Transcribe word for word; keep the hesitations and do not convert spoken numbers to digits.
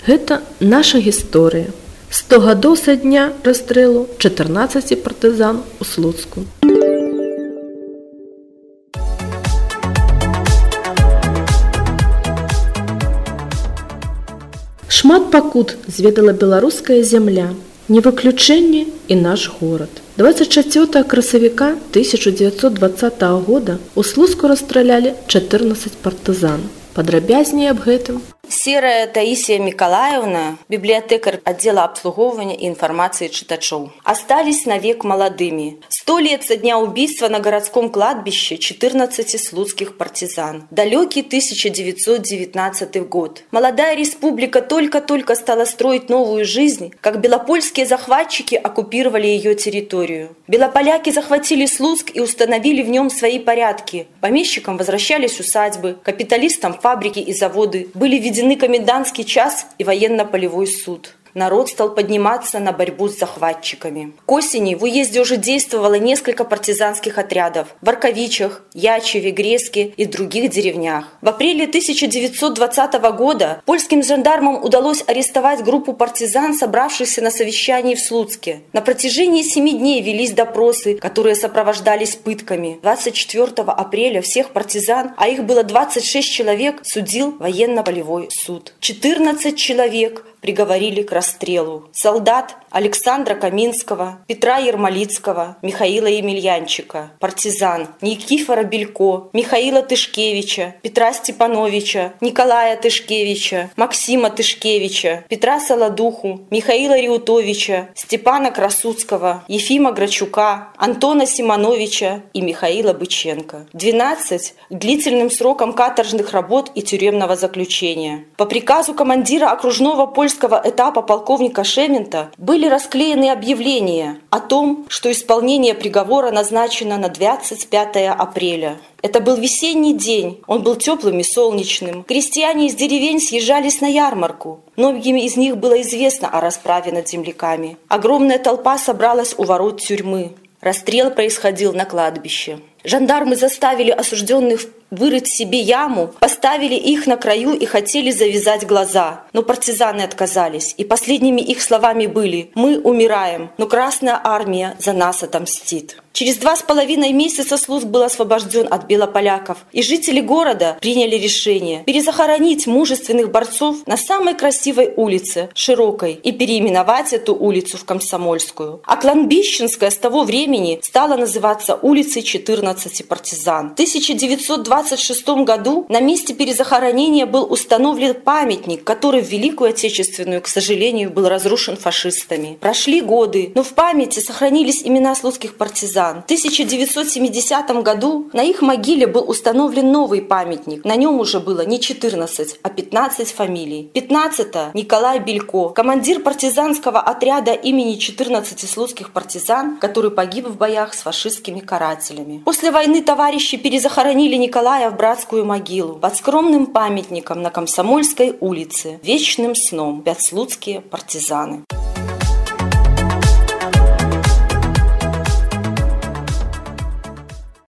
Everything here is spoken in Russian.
Гэта наша гісторыя. сто гадоў са дня расстрэлу чатырнаццаці партызан у Слуцку. Шмат пакут зведала беларуская зямля, не выключэнне і наш горад. дваццаць чацвёртага красавіка тысяча дзевяцьсот дваццатага года у Слуцку расстралялі чатырнаццаць партызан. Падрабязней аб гэтым. Серая Таисия Миколаевна, библиотекарь отдела обслуговывания и информации читачов, остались навек молодыми. Сто лет со дня убийства на городском кладбище четырнадцати слуцких партизан. Далекий тысяча девятьсот девятнадцатый год. Молодая республика только-только стала строить новую жизнь, как белопольские захватчики оккупировали ее территорию. Белополяки захватили Слуцк и установили в нем свои порядки. Помещикам возвращались усадьбы, капиталистам фабрики и заводы, были введены комендантский час и военно-полевой суд. Народ стал подниматься на борьбу с захватчиками. К осени в уезде уже действовало несколько партизанских отрядов в Арковичах, Ячеве, Греске и других деревнях. В апреле тысяча девятьсот двадцатого года польским жандармам удалось арестовать группу партизан, собравшихся на совещании в Слуцке. На протяжении семи дней велись допросы, которые сопровождались пытками. двадцать четвёртого апреля всех партизан, а их было двадцать шесть человек, судил военно-полевой суд. четырнадцать человек приговорили к расстрелу. Солдат Александра Каминского, Петра Ермолицкого, Михаила Емельянчика, партизан Никифора Белько, Михаила Тышкевича, Петра Степановича, Николая Тышкевича, Максима Тышкевича, Петра Солодуху, Михаила Риутовича, Степана Красуцкого, Ефима Грачука, Антона Симоновича и Михаила Быченко. двенадцать длительным сроком каторжных работ и тюремного заключения. По приказу командира окружного польского этапа полковника Шемента были расклеены объявления о том, что исполнение приговора назначено на двадцать пятое апреля. Это был весенний день, он был теплым и солнечным. Крестьяне из деревень съезжались на ярмарку. Многим из них было известно о расправе над земляками. Огромная толпа собралась у ворот тюрьмы. Расстрел происходил на кладбище. Жандармы заставили осужденных вырыть себе яму, поставили их на краю и хотели завязать глаза. Но партизаны отказались, и последними их словами были: «Мы умираем, но Красная Армия за нас отомстит». Через два с половиной месяца Слуцк был освобожден от белополяков, и жители города приняли решение перезахоронить мужественных борцов на самой красивой улице, Широкой, и переименовать эту улицу в Комсомольскую. А Кладбищенская с того времени стала называться улицей четырнадцати партизан. В тысяча девятьсот двадцать шестом году на месте перезахоронения был установлен памятник, который в Великую Отечественную, к сожалению, был разрушен фашистами. Прошли годы, но в памяти сохранились имена слуцких партизан. В тысяча девятьсот семидесятом году на их могиле был установлен новый памятник. На нем уже было не четырнадцать, а пятнадцать фамилий. пятнадцатая Николай Белько, командир партизанского отряда имени четырнадцати слуцких партизан, который погиб в боях с фашистскими карателями. После войны товарищи перезахоронили Николая в братскую могилу под скромным памятником на Комсомольской улице. Вечным сном спят слуцкие партизаны.